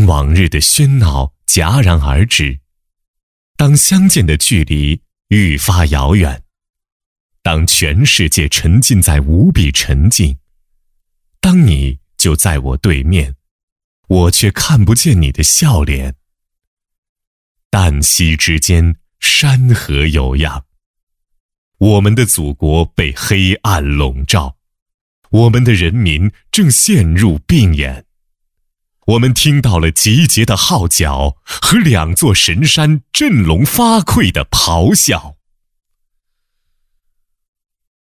往日的喧闹戛然而止，当相见的距离愈发遥远，当全世界沉浸在无比沉静，当你就在我对面，我却看不见你的笑脸。旦夕之间，山河有恙，我们的祖国被黑暗笼罩，我们的人民正陷入病眼。我们听到了集结的号角和两座神山振聋发聩的咆哮。